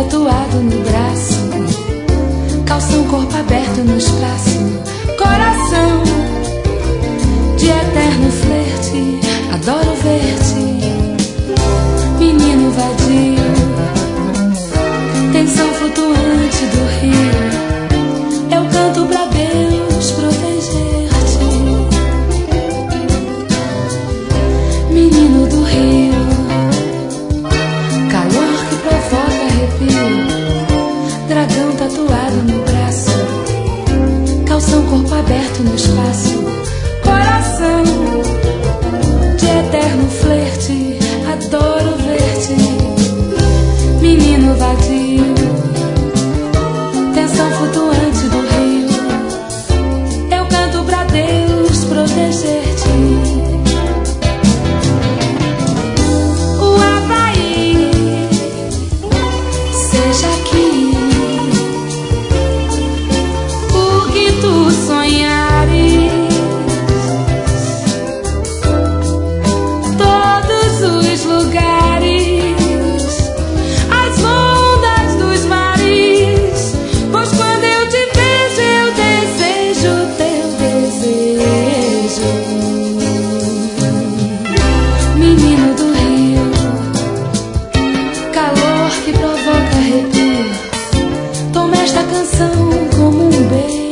tatuado no braço, calção, corpo aberto no espaço, coração de eterno flerte, adoro ver-te, menino vadio, tensão flutuante do rio, eu canto pra Deus proteger-te, menino do rio, calor que provoca arrepio, dragão tatuado no braço, calção, corpo aberto no espaço, coração de eterno flerte, adoro ver-te, menino vadio, tensão flutuante do rio, eu canto pra Deus proteger-te. O Havaí, seja aqui o que tu sonhares, todos os lugares, as ondas dos mares, pois quando eu te vejo eu desejo teu desejo, menino do rio, calor que provoca arrepio, toma esta canção como um beijo.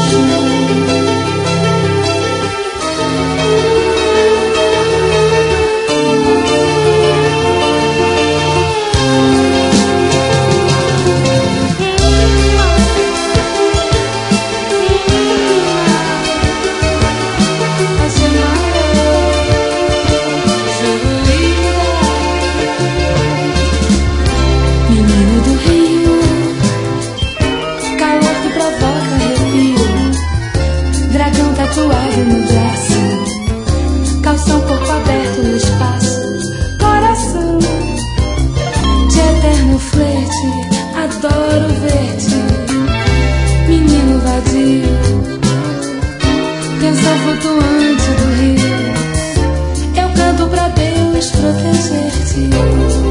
Menino do rio, calor que provoca arrepio, dragão tatuado no braço, calção, corpo aberto no espaço, coração de eterno flerte, adoro ver-te, menino vadio, tensão flutuante do rio, eu canto pra Deus proteger-te.